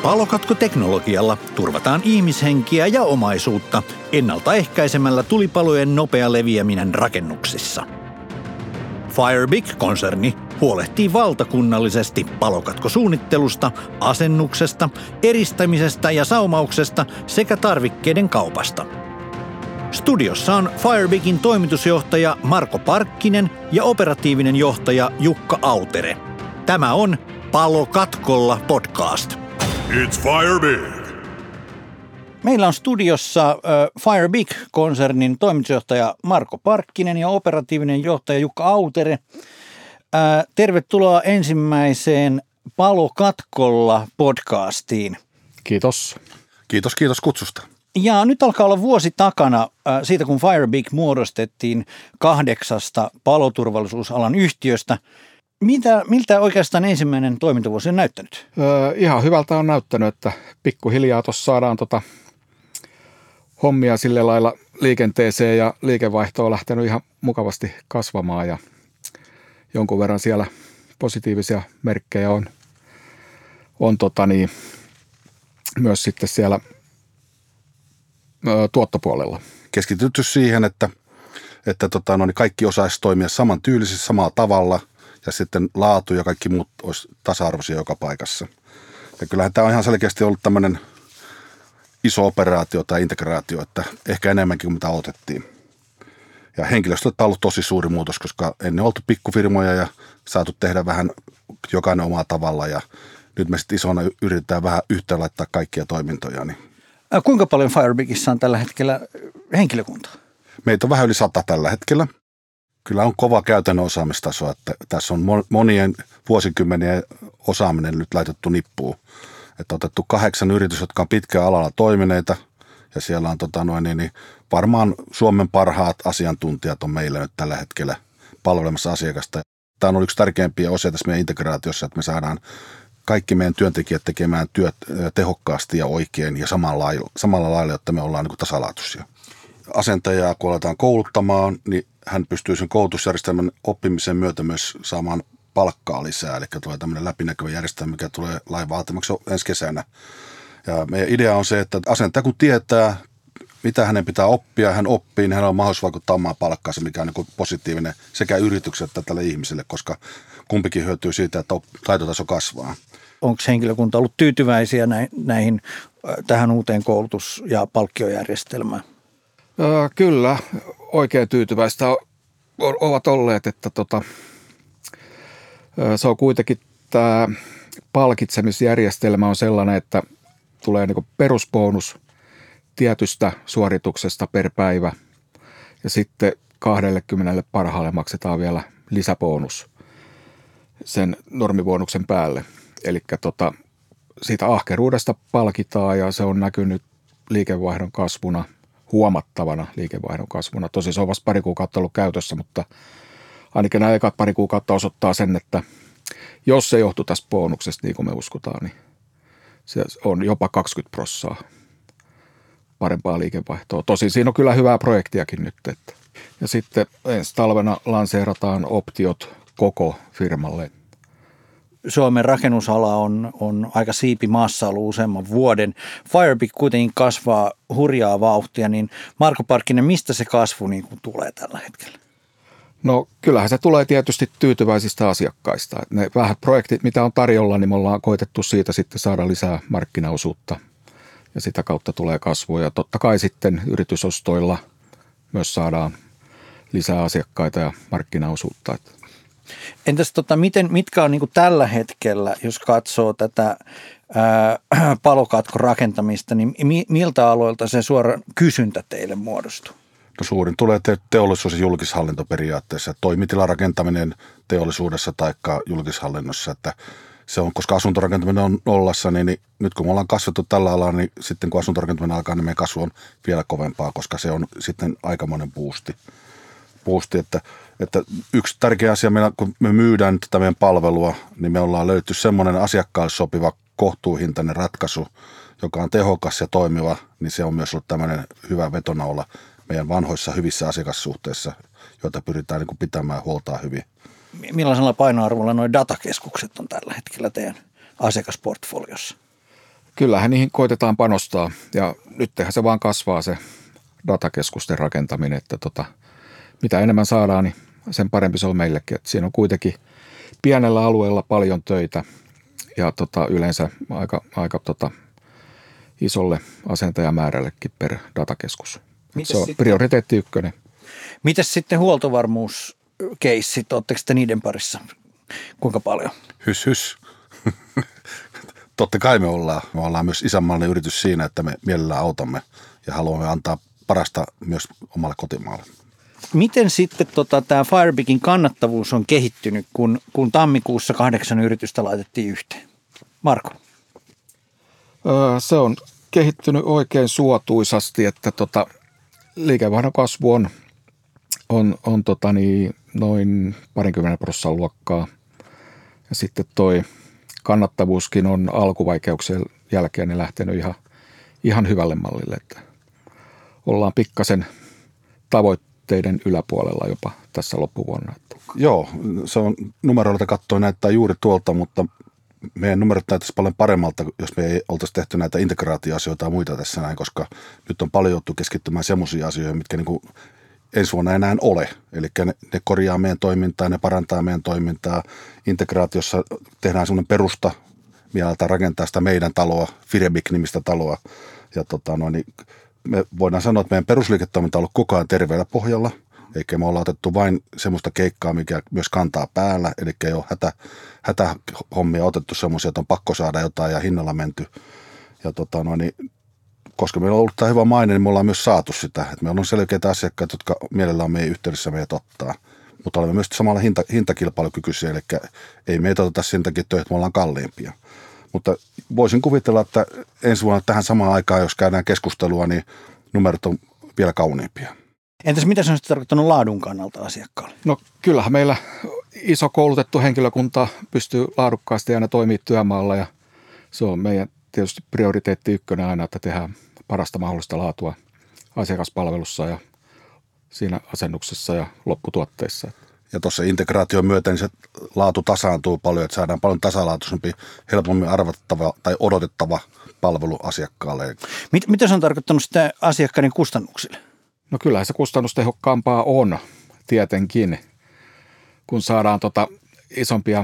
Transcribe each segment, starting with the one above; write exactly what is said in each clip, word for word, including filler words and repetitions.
Palokatkoteknologialla turvataan ihmishenkiä ja omaisuutta ennaltaehkäisemällä tulipalojen nopea leviäminen rakennuksissa. Firebig-konserni huolehtii valtakunnallisesti palokatkosuunnittelusta, asennuksesta, eristämisestä ja saumauksesta sekä tarvikkeiden kaupasta. Studiossa on Firebigin toimitusjohtaja Marko Parkkinen ja operatiivinen johtaja Jukka Autere. Tämä on Palokatkolla podcast. It's Firebig! Meillä on studiossa äh, Firebig-konsernin toimitusjohtaja Marko Parkkinen ja operatiivinen johtaja Jukka Autere. Äh, tervetuloa ensimmäiseen Palokatkolla podcastiin. Kiitos. Kiitos, kiitos kutsusta. Ja nyt alkaa olla vuosi takana äh, siitä, kun Firebig muodostettiin kahdeksasta paloturvallisuusalan yhtiöstä. Mitä, miltä oikeastaan ensimmäinen toimintavuosi on näyttänyt? Öö, ihan hyvältä on näyttänyt, että pikkuhiljaa tuossa saadaan tota hommia sillä lailla liikenteeseen ja liikevaihto on lähtenyt ihan mukavasti kasvamaan ja jonkun verran siellä positiivisia merkkejä on, on tota niin, myös sitten siellä ö, tuottopuolella. Keskitytty siihen, että, että tota, no, niin kaikki osaisi toimia samantyylisesti samalla tavalla ja sitten laatu ja kaikki muut olisi tasa-arvoisia joka paikassa. Ja kyllähän tämä on ihan selkeästi ollut tämmöinen iso operaatio tai integraatio, että ehkä enemmänkin kuin mitä odotettiin. Ja henkilöstö on ollut tosi suuri muutos, koska ennen oltu pikkufirmoja ja saatu tehdä vähän jokainen omalla tavalla ja nyt me sitten isona yritetään vähän yhteen laittaa kaikkia toimintoja. Niin. Kuinka paljon Firebigissa on tällä hetkellä henkilökuntaa? Meitä on vähän yli sata tällä hetkellä. Kyllä on kova käytännön osaamistaso, että tässä on monien vuosikymmenien osaaminen nyt laitettu nippuun. Että on otettu kahdeksan yritys, jotka on pitkään alalla toimineita ja siellä on tota noin, niin, niin varmaan Suomen parhaat asiantuntijat on meillä nyt tällä hetkellä palvelemassa asiakasta. Tämä on yksi tärkeimpiä osia tässä meidän integraatiossa, että me saadaan kaikki meidän työntekijät tekemään työt tehokkaasti ja oikein ja samalla lailla, samalla lailla jotta me ollaan niin kuin tasalaatuisia. Asentajaa kun aletaan kouluttamaan, niin hän pystyy sen koulutusjärjestelmän oppimisen myötä myös saamaan palkkaa lisää. Eli tulee tämmöinen läpinäkyvä järjestelmä, mikä tulee lain vaatimaksi ensi kesänä. Ja meidän idea on se, että asentaja kun tietää, mitä hänen pitää oppia, hän oppii, niin hän on mahdollisuus vaikuttaa omaan palkkaansa, mikä on niin kuin positiivinen sekä yritykselle että tälle ihmiselle, koska kumpikin hyötyy siitä, että taitotaso kasvaa. Onko henkilökunta ollut tyytyväisiä näihin, tähän uuteen koulutus- ja palkkiojärjestelmään? Öö, kyllä, oikein tyytyväistä ovat olleet, että tota, se on kuitenkin tämä palkitsemisjärjestelmä on sellainen, että tulee niin kuin perusbonus tietystä suorituksesta per päivä ja sitten kaksikymmentä parhaalle maksetaan vielä lisäbonus sen normibonuksen päälle. Eli tota, siitä ahkeruudesta palkitaan ja se on näkynyt liikevaihdon kasvuna, huomattavana liikevaihdon kasvuna. Tosi se on vasta pari kuukautta ollut käytössä, mutta ainakin nämä ekat pari kuukautta osoittaa sen, että jos se johtuu tästä bonuksesta, niin kuin me uskotaan, niin se on jopa kaksikymmentä prosenttia parempaa liikevaihtoa. Tosin siinä on kyllä hyvää projektiakin nyt. Että. Ja sitten ensi talvena lanseerataan optiot koko firmalle. Suomen rakennusala on, on aika siipimaassa ollut useamman vuoden. Firebig kuitenkin kasvaa hurjaa vauhtia, niin Marko Parkkinen, mistä se kasvu niin kuin tulee tällä hetkellä? No kyllähän se tulee tietysti tyytyväisistä asiakkaista. Ne vähän projektit, mitä on tarjolla, niin me ollaan koetettu siitä sitten saada lisää markkinaosuutta ja sitä kautta tulee kasvua. Ja totta kai sitten yritysostoilla myös saadaan lisää asiakkaita ja markkinaosuutta. Entäs tota, miten, mitkä on niin kuin tällä hetkellä, jos katsoo tätä ää, palokatkorakentamista, niin mi, miltä aloilta se suora kysyntä teille muodostuu? No suurin tulee te- teollisuus- ja julkishallinto periaatteessa. Toimitilarakentaminen teollisuudessa tai julkishallinnossa, että se on, koska asuntorakentaminen on nollassa, niin, niin nyt kun me ollaan kasvettu tällä alalla, niin sitten kun asuntorakentaminen alkaa, niin meidän kasvu on vielä kovempaa, koska se on sitten aikamoinen boosti. boosti että, että yksi tärkeä asia, meillä, kun me myydään tätä meidän palvelua, niin me ollaan löytynyt semmoinen asiakkaalle sopiva kohtuuhintainen ratkaisu, joka on tehokas ja toimiva, niin se on myös ollut tämmöinen hyvä vetonaula meidän vanhoissa hyvissä asiakassuhteissa, joita pyritään niin kuin pitämään huoltaa hyvin. Millaisella painoarvolla nuo datakeskukset on tällä hetkellä teidän asiakasportfoliossa? kyllähän niihin koitetaan panostaa ja nyt se vaan kasvaa se datakeskusten rakentaminen, että tota, mitä enemmän saadaan, niin sen parempi se on meillekin. Että siinä on kuitenkin pienellä alueella paljon töitä ja tota, yleensä aika, aika tota, isolle asentajamäärällekin per datakeskus. Se on prioriteetti ykkönen. Mitäs sitten huoltovarmuuskeissit, oletteko te niiden parissa? Kuinka paljon? Hys, hys. Totta kai me ollaan. Me ollaan myös isänmaallinen yritys siinä, että me mielellään autamme ja haluamme antaa parasta myös omalle kotimaalle. Miten sitten tota, tämä Firebigin kannattavuus on kehittynyt, kun, kun tammikuussa kahdeksan yritystä laitettiin yhteen? Marko? Öö, se on kehittynyt oikein suotuisasti, että tota, liikevaihdon kasvu on, on, on tota niin, noin parinkymmenen prosenttia luokkaa. Ja sitten toi kannattavuuskin on alkuvaikeuksien jälkeen niin lähtenyt ihan, ihan hyvälle mallille. Että ollaan pikkasen tavoitteiden yläpuolella jopa tässä loppuvuonna. Joo, se on numeroilta katsoen näyttää juuri tuolta, mutta meidän numerot näyttäisi paljon paremmalta, jos me ei oltaisi tehty näitä integraatioasioita ja muita tässä näin, koska nyt on paljon joutu keskittymään semmoisiin asioihin, mitkä niin kuin ensi vuonna enää ole. Eli ne, ne korjaa meidän toimintaa, ne parantaa meidän toimintaa. Integraatiossa tehdään semmoinen perusta, millä aletaan rakentaa sitä meidän taloa, Firebig-nimistä taloa. Ja tota, no, niin me voidaan sanoa, että meidän perusliiketoiminta on ollut koko ajan terveellä pohjalla, eikä me ollaan otettu vain semmoista keikkaa, mikä myös kantaa päällä, eli ei ole hätä, hätähommia otettu semmoisia, että on pakko saada jotain ja hinnalla menty. Ja tota, no, niin, koska meillä on ollut tämä hyvä maine, niin me ollaan myös saatu sitä, että meillä on selkeitä asiakkaita, jotka mielellään meidän yhteydessä meidät ottaa, mutta olemme myös samalla hinta, hintakilpailukykyisiä, eli ei meitä oteta sen takia töitä, että me ollaan kalliimpia. Mutta voisin kuvitella, että ensi vuonna tähän samaan aikaan, jos käydään keskustelua, niin numerot on vielä kauniimpia. Entäs mitä se on tarkoittanut laadun kannalta asiakkaalle? No kyllähän meillä iso koulutettu henkilökunta pystyy laadukkaasti aina toimimaan työmaalla ja se on meidän tietysti prioriteetti ykkönen aina, että tehdään parasta mahdollista laatua asiakaspalvelussa ja siinä asennuksessa ja lopputuotteissa. Ja tuossa integraation myötä niin se laatu tasaantuu paljon, että saadaan paljon tasalaatuisempi, helpommin arvattava tai odotettava palvelu asiakkaalle. Mit, mitä se on tarkoittanut sitä asiakkaiden kustannuksille? No kyllähän se kustannustehokkaampaa on tietenkin, kun saadaan tota isompia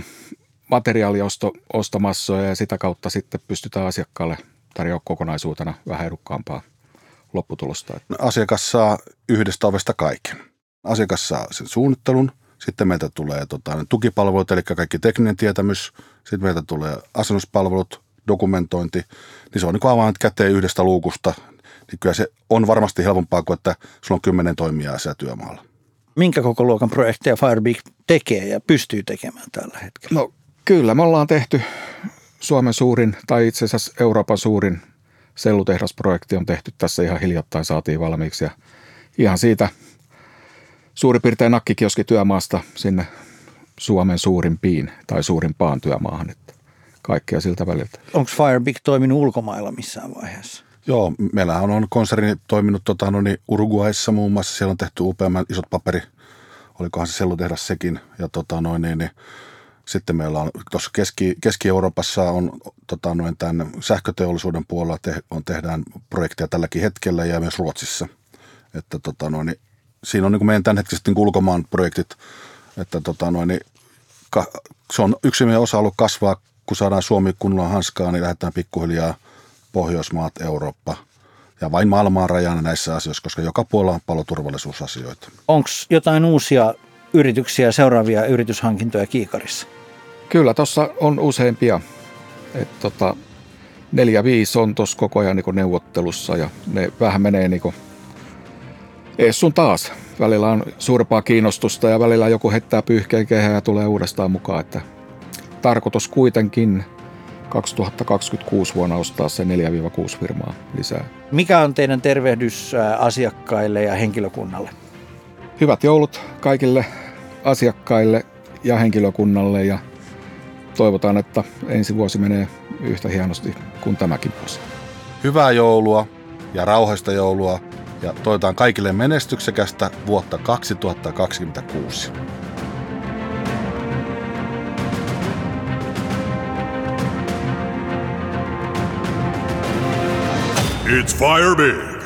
materiaaliostomassoja ja sitä kautta sitten pystytään asiakkaalle tarjoamaan kokonaisuutena vähän edukkaampaa lopputulosta. No, asiakas saa yhdestä ovesta kaiken. Asiakas saa sen suunnittelun, sitten meiltä tulee tota, tukipalvelut, eli kaikki tekninen tietämys, sitten meiltä tulee asennuspalvelut, dokumentointi, niin se on niin kuin avaan käteen yhdestä luukusta. Niin kyllä se on varmasti helpompaa kuin, että sulla on kymmenen toimijaa siellä työmaalla. Minkä koko luokan projekteja Firebig tekee ja pystyy tekemään tällä hetkellä? No kyllä, me ollaan tehty Suomen suurin tai itse asiassa Euroopan suurin sellutehdasprojekti on tehty tässä ihan hiljattain, saatiin valmiiksi ja ihan siitä suurin piirtein nakkikioski työmaasta sinne Suomen suurimpiin tai suurimpaan työmaahan, että kaikkea siltä väliltä. Onko Firebig toiminut ulkomailla missään vaiheessa? Joo, meillä on konserni toiminut tota, no niin, Uruguayssa muun muassa, siellä on tehty upeamman isot paperi, olikohan se sellutehdas sekin, ja tota, noin, niin, niin, sitten meillä on tuossa Keski, Keski-Euroopassa on tota, noin, tämän sähköteollisuuden puolella te, on, tehdään projekteja tälläkin hetkellä ja myös Ruotsissa, että tota, noin, niin, siinä on niin kuin meidän tämänhetkiset niin ulkomaan projektit, että tota, noin, niin, ka, se on yksi meidän osa-alue kasvaa, kun saadaan Suomi kunnolla hanskaa, niin lähdetään pikkuhiljaa Pohjoismaat, Eurooppa ja vain maailman rajana näissä asioissa, koska joka puolella on paljon turvallisuusasioita. Onko jotain uusia yrityksiä, seuraavia yrityshankintoja kiikarissa? Kyllä, tuossa on useampia. Et tota, neljä, viisi on tuossa koko ajan niin neuvottelussa ja ne vähän menee niin ees sun taas. Välillä on suurempaa kiinnostusta ja välillä joku heittää pyyhkeen kehää ja tulee uudestaan mukaan. Että tarkoitus kuitenkin kaksituhattakaksikymmentäkuusi vuonna ostaa se neljä kuusi firmaa lisää. Mikä on teidän tervehdys asiakkaille ja henkilökunnalle? Hyvät joulut kaikille asiakkaille ja henkilökunnalle ja toivotaan, että ensi vuosi menee yhtä hienosti kuin tämäkin vuosi. Hyvää joulua ja rauhallista joulua ja toivotaan kaikille menestyksekästä vuotta kaksituhattakaksikymmentäkuusi. It's Firebig,